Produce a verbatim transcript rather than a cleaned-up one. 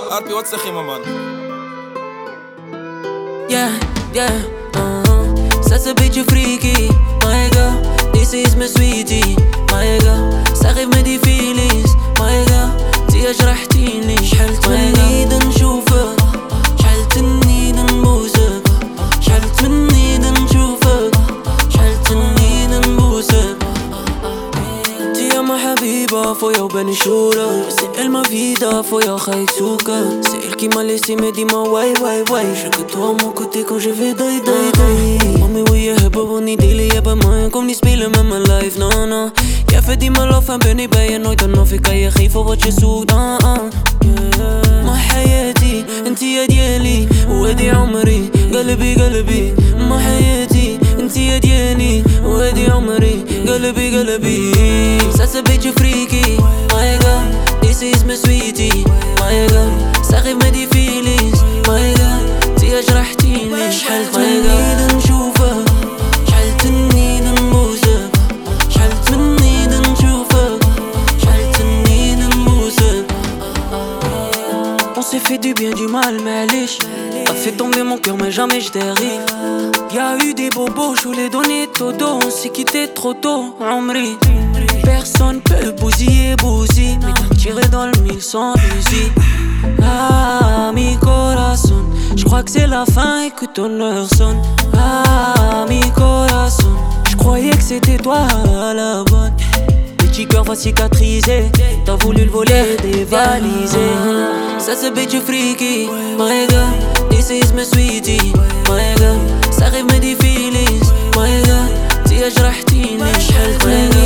اربي واتسخي مامان. Yeah, yeah, uh-huh. Ça c'est bitch freaky, my girl. This is my sweetie, my girl. صاغب ما دي feelings, my girl. انتيا جرحتيني شحال تمنيت نشوفك، شحال تنيت نبوسك، شحال تمنيت نشوفك، شحال تنيت نبوسك. انتيا ما حبيبة فويا وبني شورة. C'est elle ma vida, فويا خايك سوكا. C'est elle qui m'a laissé me dit ma way, way, way. Je que toi à mon côté quand je vais die, die, die. Mami wil je hebben, wil niet delen, je bij mij. Kom niet spelen met mijn life, no, no. Jij verdient mijn love en ben ik bij je nooit en of ik kan je geven wat je zoekt, uh, uh. Yeah. ما حياتي انتي ديالي وهادي عمري قلبي قلبي ما حياتي انتي ديالي وهادي عمري قلبي قلبي. Ça c'est bitch freaky, my girl. This is my sweetie, my girl. صاغب ما دي feelings, my girl. انتي جرحتيني شحال تمنيت نشوفك، شحال تنيت نبوسك، شحال تمنيت نشوفك، شحال تنيت نبوسك. On s'est fait du bien, du mal, معليش. T'as fait tomber mon cœur mais jamais je dérive. Y'a eu des bobos, je voulais donner todo. On s'est quitté trop tôt, عمري. Personne peut bousiller, bousiller. Mais t'as tiré dans le mille sans fusil. Ah, mi corazon. J'crois que c'est la fin et que ton heure sonne. Ah, mi corazon. J'croyais que c'était toi la bonne. Petit cœur va cicatriser. T'as voulu le voler, dévaliser. Ça c'est bitch freaky, my girl. This is my sweetie, my girl. صاغب ما دي feelings, my girl. انتي جرحتيني شحال